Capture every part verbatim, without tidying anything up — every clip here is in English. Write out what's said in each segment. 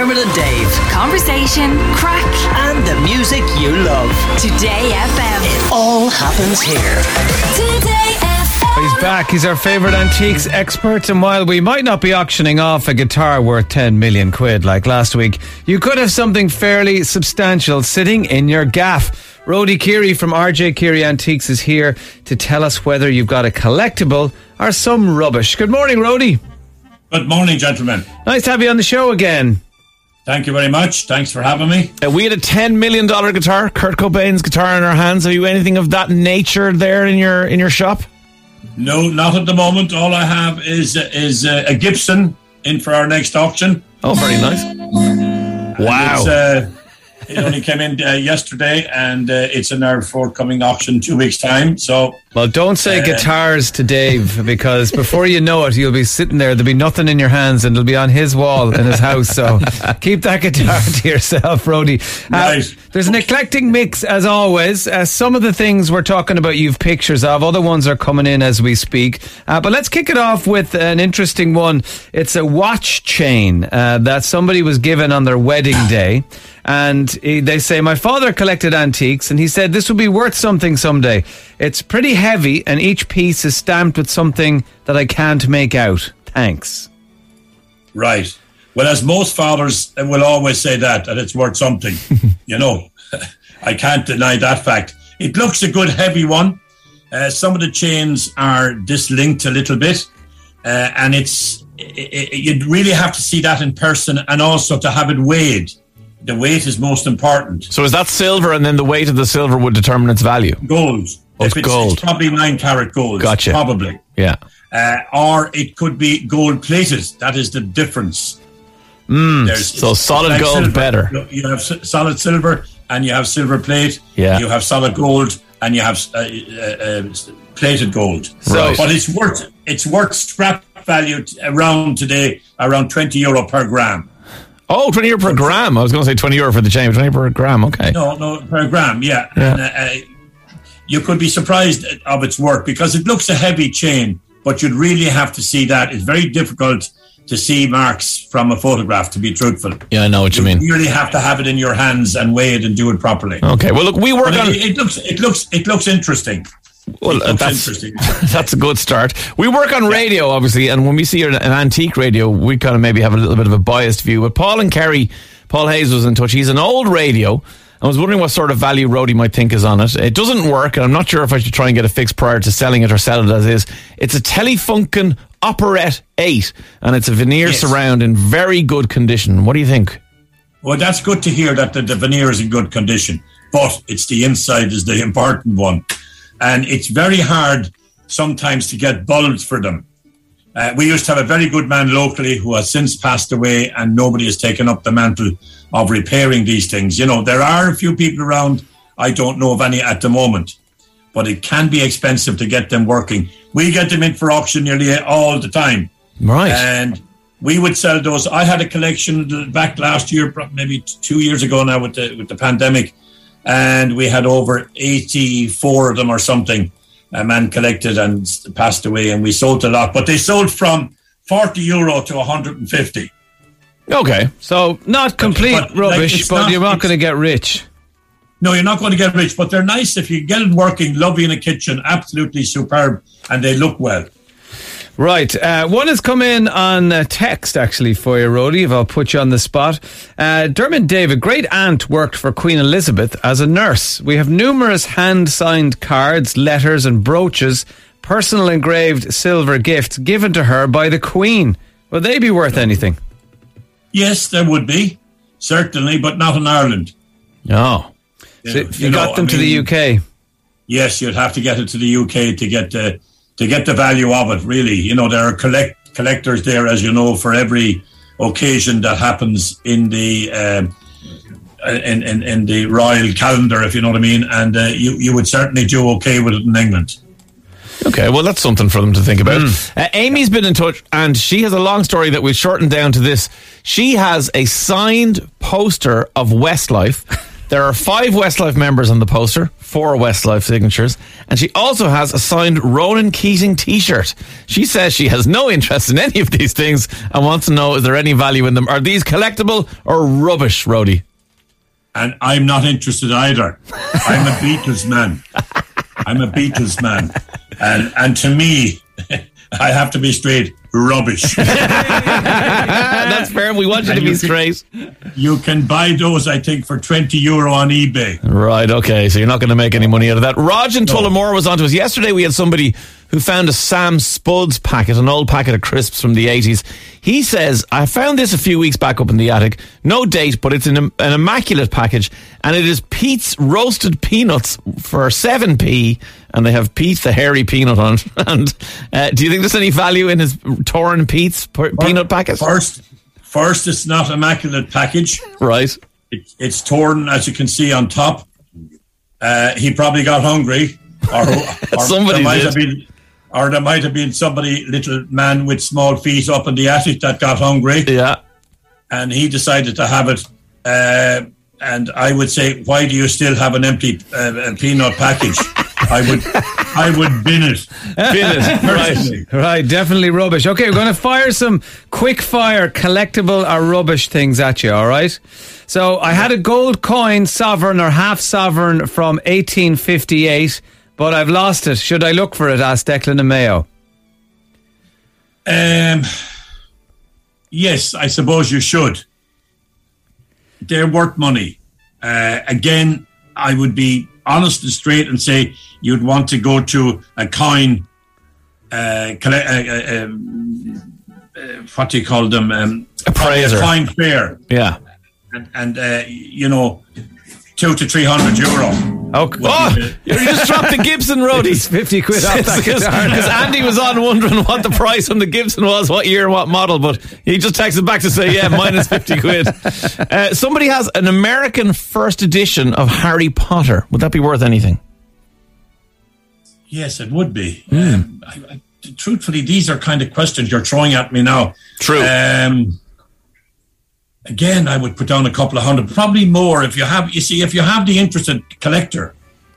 Dermot and Dave. Conversation, crack, and the music you love. Today F M. It all happens here. Today F M. He's back. He's our favourite antiques expert. And while we might not be auctioning off a guitar worth ten million quid like last week, you could have something fairly substantial sitting in your gaff. Rody Keary from R J Keary Antiques is here to tell us whether you've got a collectible or some rubbish. Good morning, Rody. Good morning, gentlemen. Nice to have you on the show again. Thank you very much. Thanks for having me. Uh, we had a ten million dollars guitar, Kurt Cobain's guitar in our hands. Have you anything of that nature there in your in your shop? No, not at the moment. All I have is is uh, a Gibson in for our next auction. Oh, very nice. Wow. It's, uh, it only came in uh, yesterday, and uh, it's in our forthcoming auction two weeks' time. So, well, don't say uh, guitars to Dave, because before you know it, you'll be sitting there. There'll be nothing in your hands, and it'll be on his wall in his house. So keep that guitar to yourself, Rody. Uh, right. There's an eclectic mix, as always. Uh, some of the things we're talking about, you've pictures of. Other ones are coming in as we speak. Uh, but let's kick it off with an interesting one. It's a watch chain uh, that somebody was given on their wedding day. And they say, my father collected antiques, and he said this would be worth something someday. It's pretty heavy, and each piece is stamped with something that I can't make out. Thanks. Right. Well, as most fathers will always say that, that it's worth something. You know, I can't deny that fact. It looks a good heavy one. Uh, some of the chains are dislinked a little bit, uh, and it's it, it, you'd really have to see that in person, and also to have it weighed. The weight is most important. So is that silver, and then the weight of the silver would determine its value? Gold. Oh, it's, if it's gold. It's probably nine carat gold. Gotcha. Probably. Yeah. Uh, or it could be gold plated. That is the difference. Mm, so solid like gold silver. better. You have solid silver, and you have silver plate. Yeah. You have solid gold, and you have uh, uh, uh, plated gold. So, right. But it's worth it's worth scrap value t- around today, around twenty euro per gram. Oh, twenty euro per gram. I was going to say twenty euro for the chain, but twenty per gram. Okay. No, no, per gram, yeah. yeah. And, uh, you could be surprised of its work, because it looks a heavy chain, but you'd really have to see that. It's very difficult to see marks from a photograph, to be truthful. Yeah, I know what you, you mean. You really have to have it in your hands and weigh it and do it properly. Okay, well, look, we work but on... It, it looks it looks, it looks interesting. Well, uh, that's, that's a good start. We work on radio, obviously, and when we see an, an antique radio, we kind of maybe have a little bit of a biased view. But Paul and Kerry, Paul Hayes was in touch. He's an old radio. I was wondering what sort of value Rody might think is on it. It doesn't work, and I'm not sure if I should try and get a fix prior to selling it or sell it as is. It's a Telefunken Operette eight, and it's a veneer yes. surround in very good condition. What do you think? Well, that's good to hear that the, the veneer is in good condition, but it's the inside is the important one. And it's very hard sometimes to get bulbs for them. Uh, we used to have a very good man locally who has since passed away, and nobody has taken up the mantle of repairing these things. You know, there are a few people around. I don't know of any at the moment, but it can be expensive to get them working. We get them in for auction nearly all the time. Right. And we would sell those. I had a collection back last year, maybe two years ago now with the, with the pandemic. And we had over eighty-four of them or something. A man collected and passed away, and we sold a lot. But they sold from forty euro to one hundred fifty. Okay. So not complete but, but, rubbish, like, but not, you're not going to get rich. No, you're not going to get rich, but they're nice if you get it working, lovely in a kitchen, absolutely superb, and they look well. Right. Uh, one has come in on uh, text, actually, for you, Rody, if I'll put you on the spot. Uh, Dermot David, great aunt worked for Queen Elizabeth as a nurse. We have numerous hand-signed cards, letters and brooches, personal engraved silver gifts given to her by the Queen. Would they be worth anything? Yes, there would be, certainly, but not in Ireland. Oh. So you, you got know, them I mean, to the U K? Yes, you'd have to get it to the U K to get the... to get the value of it, really. You know, there are collect collectors there, as you know, for every occasion that happens in the um, in, in in the royal calendar, if you know what I mean. And uh, you you would certainly do okay with it in England. Okay, well, that's something for them to think about. Mm. Uh, Amy's been in touch, and she has a long story that we'll shorten down to this. She has a signed poster of Westlife. There are five Westlife members on the poster. four Westlife signatures, and she also has a signed Ronan Keating t-shirt. She says she has no interest in any of these things and wants to know, is there any value in them? Are these collectible or rubbish, Rhodey? And I'm not interested either. I'm a Beatles man. I'm a Beatles man. And, and to me, I have to be straight, rubbish. That's fair. We want you And to be you can- straight. You can buy those, I think, for twenty euro on eBay. Right, okay, so you're not going to make any money out of that. Raj in Tullamore was on to us. Yesterday we had somebody who found a Sam Spuds packet, an old packet of crisps from the eighties. He says, I found this a few weeks back up in the attic. No date, but it's an, an immaculate package. And it is Pete's roasted peanuts for seven p. And they have Pete the hairy peanut on it. And uh, do you think there's any value in his torn Pete's p- peanut packet? First, first, it's not immaculate package. Right. It, it's torn, as you can see, on top. Uh, he probably got hungry. Or, or Somebody there might did. have been, or there might have been somebody, little man with small feet up in the attic that got hungry. Yeah. And he decided to have it. Uh, and I would say, why do you still have an empty uh, peanut package? I would, I would bin it. Bin it. Right. Right, definitely rubbish. Okay, we're going to fire some quick fire collectible or rubbish things at you, all right? So I had a gold coin, sovereign or half sovereign from eighteen fifty-eight, but I've lost it. Should I look for it? Asked Declan and Mayo. Um, yes, I suppose you should. They're worth money. Uh, again, I would be honest and straight and say you'd want to go to a coin, uh, colle- uh, uh, um, uh, what do you call them? Um, Appraiser. A coin fair. Yeah. And, and uh, you know, two to three hundred euro. Oh, Oh, you just dropped the Gibson, Rhodey. it's fifty quid off that Because guitar. Andy was on wondering what the price on the Gibson was, what year and what model, but he just texted back to say, yeah, minus fifty quid. Uh, somebody has an American first edition of Harry Potter. Would that be worth anything? Yes, it would be. Um, I, I, truthfully, these are kind of questions you're throwing at me now. True. Um, again, I would put down a couple of hundred, probably more if you have. You see, if you have the interested collector.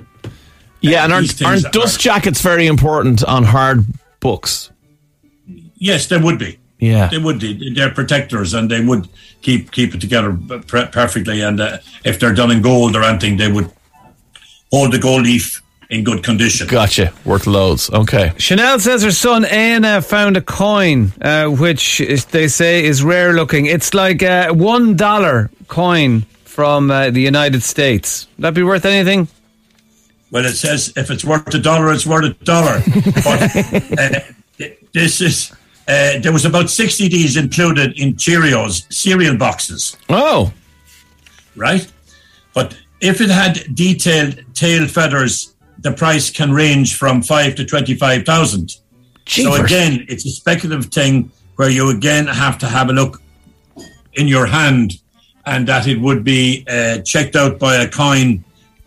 Yeah, and These aren't, things aren't dust are- jackets very important on hard books? Yes, they would be. Yeah. They would be. They're protectors, and they would keep keep it together per- perfectly. And uh, if they're done in gold or anything, they would hold the gold leaf in good condition. Gotcha. Worth loads. Okay. Chanel says her son Anna found a coin, uh, which is, they say is rare looking. It's like a one dollar coin from uh, the United States. Would that be worth anything? Well, it says if it's worth a dollar, it's worth a dollar. But uh, this is uh, there was about sixty of these included in Cheerios cereal boxes, Oh. right? But if it had detailed tail feathers, the price can range from five to twenty-five thousand. So Jeepers. again, it's a speculative thing where you again have to have a look in your hand, and that it would be uh, checked out by a coin.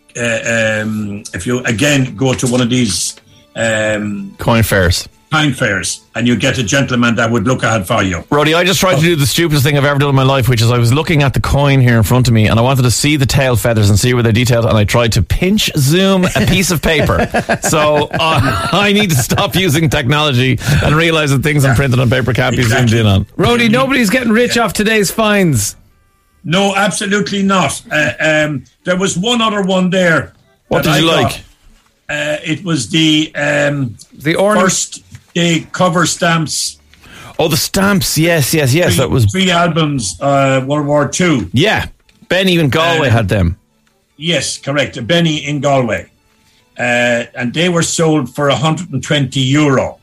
Uh, um, if you again go to one of these um, Coin fairs. coin fairs, and you get a gentleman that would look at it for you. Rhodey, I just tried to do the stupidest thing I've ever done in my life, which is I was looking at the coin here in front of me and I wanted to see the tail feathers and see where they're detailed, and I tried to pinch zoom a piece of paper. So uh, I need to stop using technology and realise that things I'm printed on paper can't be Exactly. zoomed in on. Rhodey, nobody's getting rich off today's fines. No, absolutely not. Uh, um, there was one other one there. What that did you I like? got. Uh, it was the um, The ornament. first day cover stamps. Oh, the stamps. Yes, yes, yes. Three, That was. three albums, uh, World War Two. Yeah. Ben, even Galway Uh, had them. Yes, correct. Benny in Galway. Uh, and they were sold for one hundred twenty euro.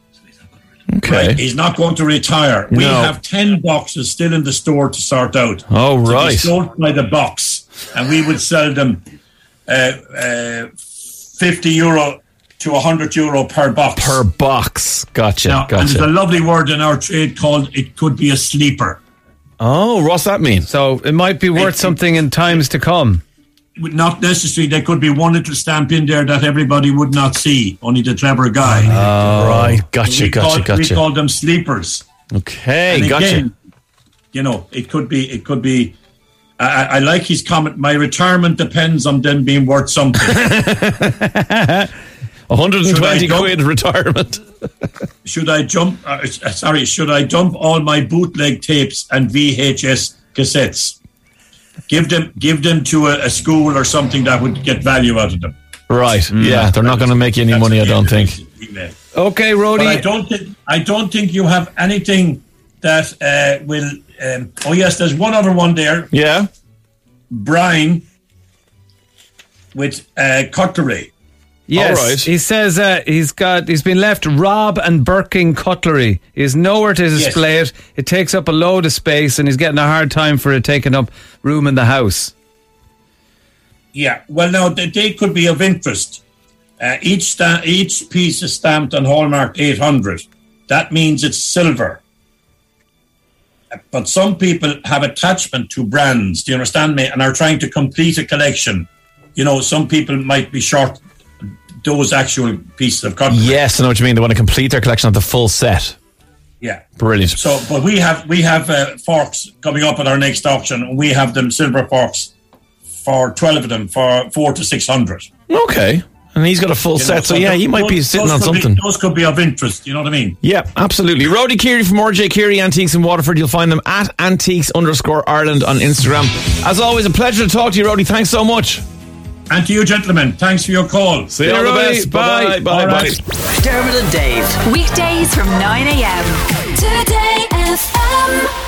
Okay. Right. He's not going to retire. We No. have ten boxes still in the store to sort out. Oh, To be right. sold by the box. And we would sell them uh, uh, fifty euro to one hundred euro per box. Per box. Gotcha. Now, and there's a gotcha. lovely word in our trade called it could be a sleeper. Oh, what's that mean? So it might be worth It- something in times to come. Not necessarily. There could be one little stamp in there that everybody would not see. Only the clever guy. Oh, right. Gotcha, we gotcha, call, We gotcha. call them sleepers. Okay, And gotcha. again, you know, it could be, it could be, I, I like his comment. My retirement depends on them being worth something. one hundred twenty jump- quid retirement. Should I jump? Uh, sorry, should I dump all my bootleg tapes and V H S cassettes? Give them, give them to a, a school or something that would get value out of them. Right. Mm. Yeah, they're not going to make you any That's money, I don't think. Okay, Rody. But I don't think I don't think you have anything that uh, will. Um, oh yes, there's one other one there. Yeah. Brian with uh, cutlery. Yes, All right. he says uh, he's got he's been left Rob and Birking cutlery. He has nowhere to display Yes. it. It takes up a load of space, and he's getting a hard time for it taking up room in the house. Yeah, well, now they, they could be of interest. Uh, each sta- each piece is stamped on Hallmark eight hundred. That means it's silver. Uh, But some people have attachment to brands. Do you understand me? And are trying to complete a collection. You know, some people might be short those actual pieces of cutlery. Yes, I know what you mean. They want to complete their collection of the full set. Yeah. Brilliant. So, but we have we have uh, forks coming up at our next auction, and we have them silver forks for twelve of them for four to six hundred. Okay. And he's got a full You know, set, so yeah, he might those, be sitting on those could something. Be, those could be of interest. You know what I mean? Yeah, absolutely. Roddy Keary from R J Keary Antiques in Waterford. You'll find them at antiques underscore Ireland on Instagram. As always, a pleasure to talk to you, Roddy. Thanks so much. And to you, gentlemen, thanks for your call. See you all the Roddy. best. Bye. Bye. Bye. All Bye. right. Dermot and Dave. Weekdays from nine a.m. Today F M.